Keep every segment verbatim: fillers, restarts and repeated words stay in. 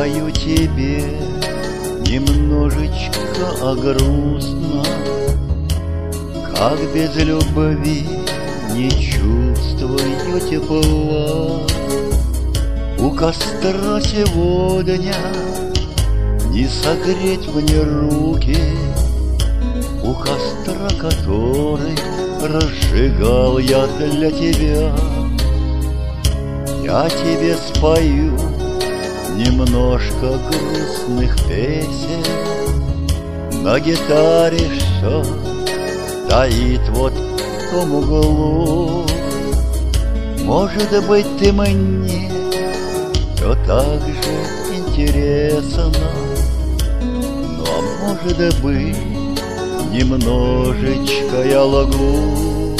спою тебе немножечко о грустном, как без любви не чувствую тепла. У костра сегодня не согреть мне руки, у костра, который разжигал я для тебя. Я тебе спою немножко грустных песен, на гитаре все стоит вот в том углу. Может быть, ты мне все так же интересно, но может быть, немножечко я лгу.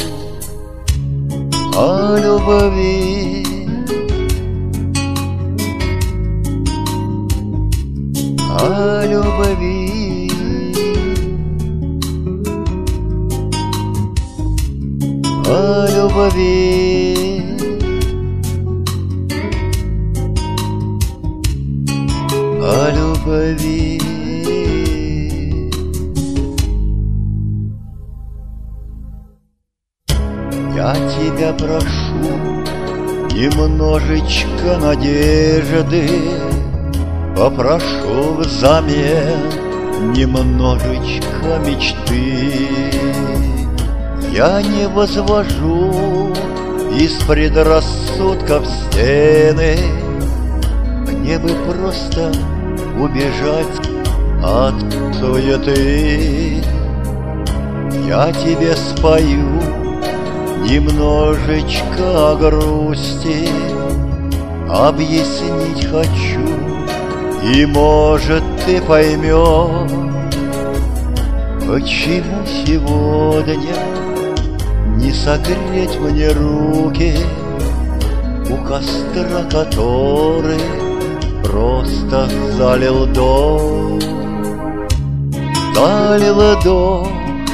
О любви, о любви, о любви, о любви. Я тебя прошу немножечко надежды, попрошу взамен немножечко мечты. Я не возвожу из предрассудков стены, мне бы просто убежать от суеты. Я тебе спою немножечко о грусти, объяснить хочу, и, может, ты поймешь, почему сегодня не согреть мне руки у костра, который просто залил дождь, залил дождь.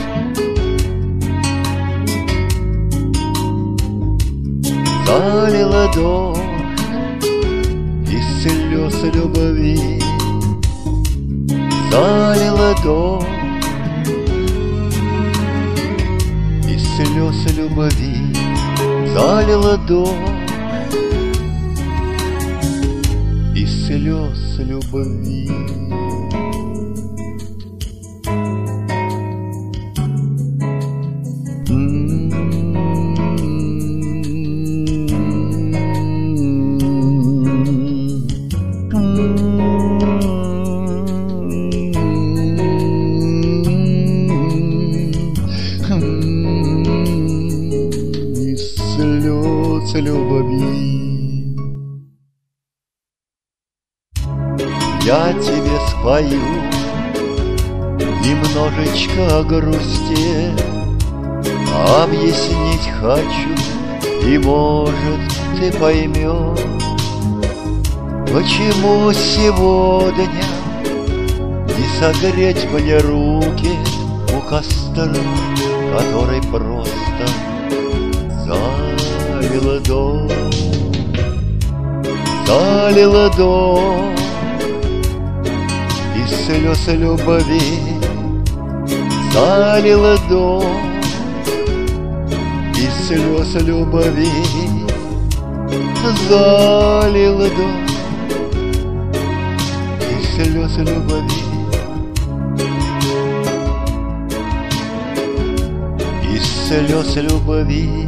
Залила дождь из слез любви, залила дождь из слез любви, залила дождь из слез любви. Слез любви. Я тебе спою немножечко о грусти, объяснить хочу, и, может, ты поймешь, почему сегодня не согреть мне руки у костра, который просто залила дождь, залила дождь из слез любви, залила дождь из слез любви, залила дождь из слез любви, из слез любви.